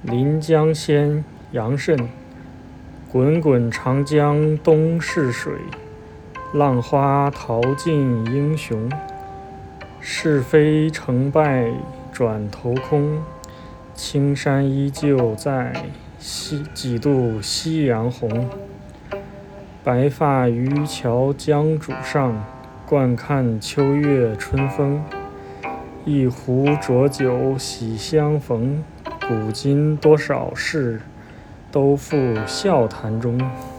临江仙，杨慎。滚滚长江东逝水，浪花淘尽英雄。是非成败转头空，青山依旧在，几度夕阳红。白发渔樵江渚上，惯看秋月春风。一壶浊酒喜相逢，古今多少事，都付笑谈中。